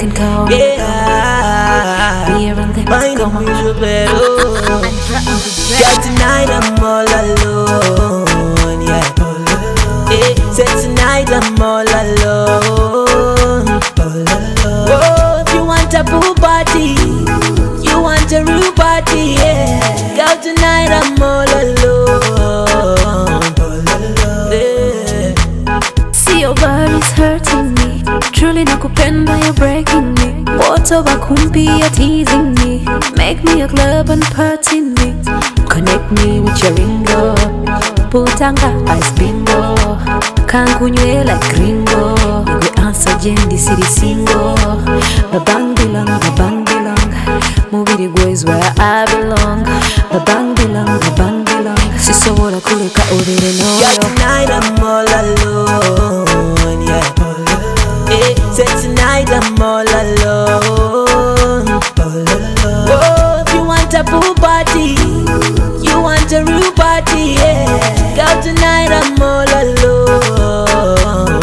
can call me. Yeah, Beer and things mind come me on. so bad. Girl, tonight I'm all alone. Yeah, said tonight I'm all alone. Oh, if you want a pool party, you want a real party, yeah. Girl, tonight I'm all alone. Yeah. See your body's hurting me. Truly nakupenda, you're breaking me. Water wakumpi, you're teasing me. Make me a club and party me. Connect me with your ringo. Putanga ice bingo. Kankunywe like gringo. We answer Jendi city single. Babang bilang. Movie the boys where I belong. Babang bilang. Sisobola kuleka odere no. Yeah, tonight I'm all alone. Yeah, said tonight I'm all alone. Oh, if you want a pool party, you want a real party, yeah. Girl, tonight I'm all alone.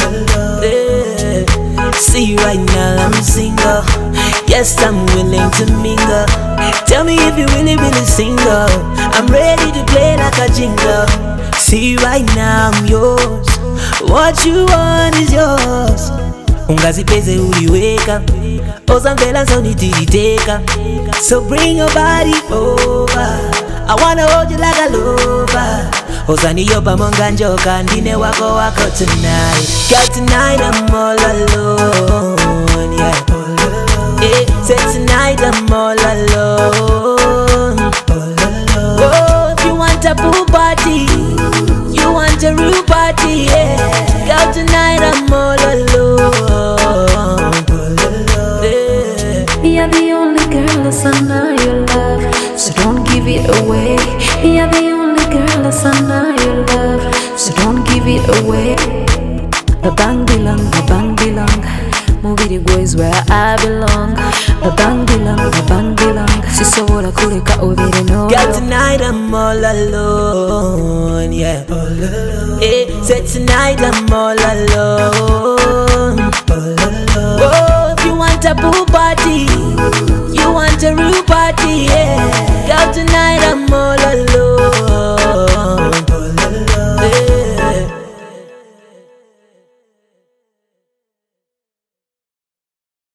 Yeah. See right now I'm single. Yes, I'm willing to mingle. Tell me if you really single. I'm ready to play like a jingle. See right now I'm yours. What you want is yours. Ungazipeze uliweka, ozamvela sonitiriteka. So bring your body over. I wanna hold you like a lover. Ozaniyopa monganjoka, ndine wako tonight. Girl, tonight I'm all alone. Yeah, said tonight I'm all alone. Oh, if you want a pool party, you want a real party, yeah. Girl, tonight I'm all alone. Yeah. You're the only girl that's under your love, so don't give it away. You're the only girl that's under your love, so don't give it away. Babang bilang. Movie the boys where I belong. Babang bilang. Sisobola kuleka odere no. Girl, tonight I'm all alone. Yeah, said tonight I'm all alone. Oh, if you want a pool party, you want a real party, yeah. Girl, tonight I'm all